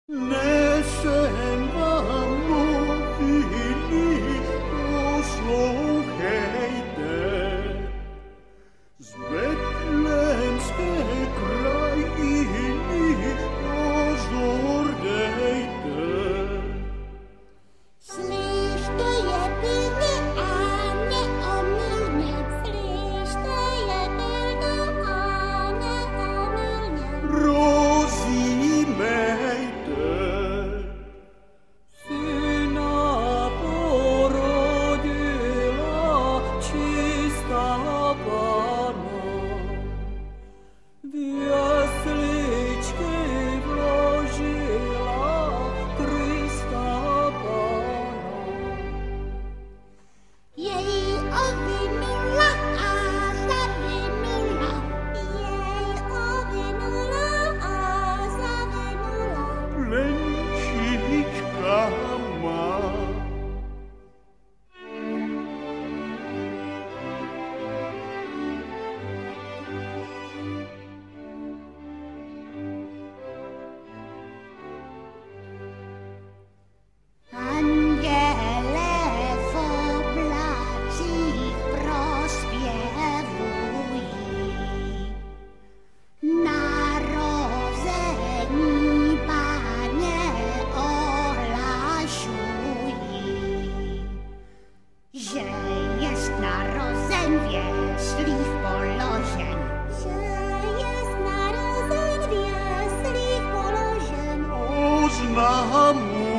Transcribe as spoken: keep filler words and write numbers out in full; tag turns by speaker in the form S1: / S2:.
S1: Nesem vám noviny, poslouchejte. Z Betlémské krajiny pozor dejte.
S2: Slyšte je pilně a neomylně, slyšte je pilně a neomylně.
S1: Rozímejte.
S3: Syna porodila čistá Panna, v jasličky vložila Krista Pána.
S2: Jej ovinula a zavinula, jej ovinula a zavinula.
S1: Plenčička má.
S2: Anděle v oblacích prospěvují, narození Páně ohlašují, že jest narozen v jeslích položen, že jest narozen v jeslích položen.
S1: Oznamuj